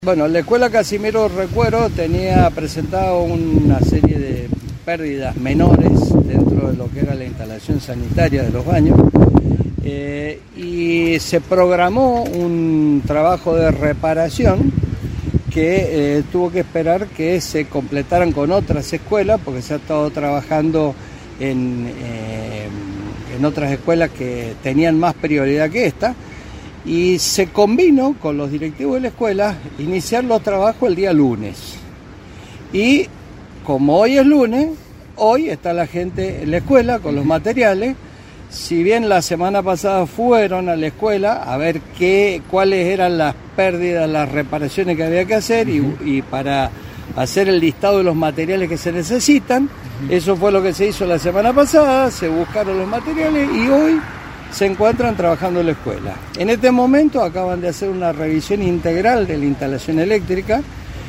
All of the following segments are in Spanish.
Bueno, la escuela Casimiro Recuero tenía presentado una serie de pérdidas menores dentro de lo que era la instalación sanitaria de los baños y se programó un trabajo de reparación que tuvo que esperar que se completaran con otras escuelas, porque se ha estado trabajando en otras escuelas que tenían más prioridad que esta. Y se combinó con los directivos de la escuela iniciar los trabajos el día lunes. Y como hoy es lunes, hoy está la gente en la escuela con los materiales. Si bien la semana pasada fueron a la escuela a ver cuáles eran las pérdidas, las reparaciones que había que hacer y para hacer el listado de los materiales que se necesitan, eso fue lo que se hizo la semana pasada, se buscaron los materiales y hoy se encuentran trabajando en la escuela. En este momento acaban de hacer una revisión integral de la instalación eléctrica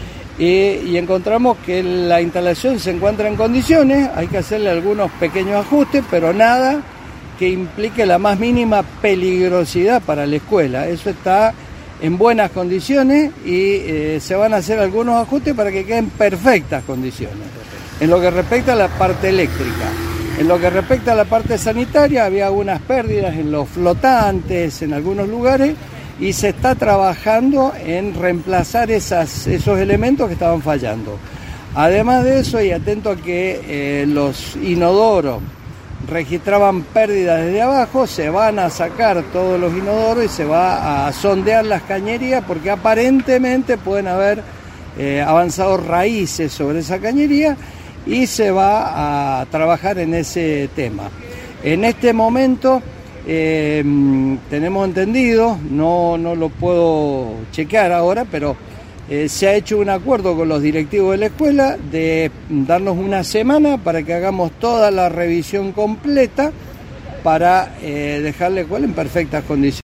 y encontramos que la instalación se encuentra en condiciones, hay que hacerle algunos pequeños ajustes, pero nada que implique la más mínima peligrosidad para la escuela. Eso está en buenas condiciones y se van a hacer algunos ajustes para que queden en perfectas condiciones. En lo que respecta a la parte eléctrica, en lo que respecta a la parte sanitaria, había algunas pérdidas en los flotantes, en algunos lugares, y se está trabajando en reemplazar esos elementos que estaban fallando. Además de eso, y atento a que los inodoros registraban pérdidas desde abajo, se van a sacar todos los inodoros y se va a sondear las cañerías, porque aparentemente pueden haber avanzado raíces sobre esa cañería, y se va a trabajar en ese tema. En este momento tenemos entendido, no lo puedo chequear ahora, pero se ha hecho un acuerdo con los directivos de la escuela de darnos una semana para que hagamos toda la revisión completa para dejar la escuela en perfectas condiciones.